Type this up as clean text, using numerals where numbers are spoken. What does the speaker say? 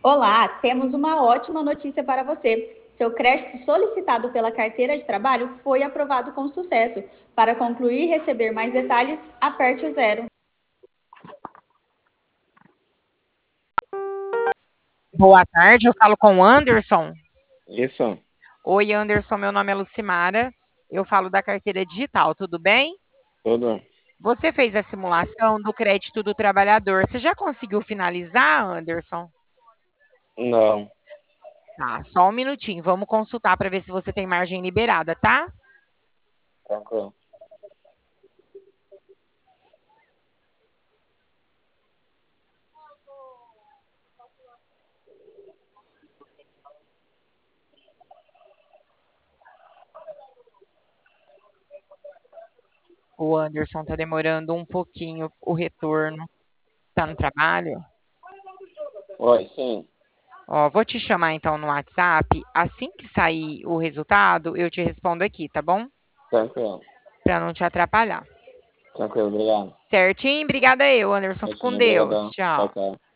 Olá, temos uma ótima notícia para você. Seu crédito solicitado pela carteira de trabalho foi aprovado com sucesso. Para concluir e receber mais detalhes, aperte o zero. Boa tarde, eu falo com o Anderson. Isso, Oi, Anderson, meu nome é Lucimara. Eu falo da carteira digital, tudo bem? tudo. Você fez a simulação do crédito do trabalhador. Você já conseguiu finalizar, Anderson? Não, Tá, só um minutinho. Vamos consultar para ver se você tem margem liberada, tá? tranquilo. O Anderson tá demorando um pouquinho o retorno. Tá no trabalho? Oi, sim, Ó, vou te chamar então no WhatsApp. Assim que sair o resultado, eu te respondo aqui, tá bom? tranquilo. Para não te atrapalhar. Tranquilo, obrigado. Certinho? Obrigada eu, Anderson. Fica com Certinho, Deus. obrigadão. Tchau, Tchau. tchau.